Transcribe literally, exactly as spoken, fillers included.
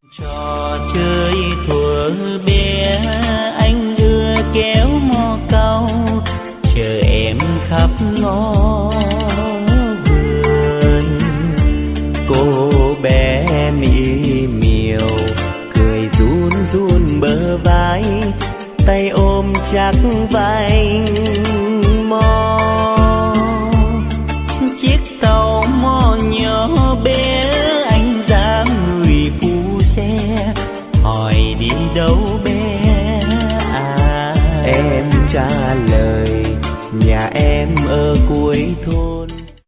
Trò chơi thuở bé anh ưa kéo mò câu, chờ em khắp ngõ vườn. Cô bé mỹ miều cười run run bờ vai, tay ôm chắc vai mò. Chiếc tàu mò nhỏ bé anh dám người phụ xe, hỏi đi đâu bé à? Em trả lời nhà em ở cuối thôn.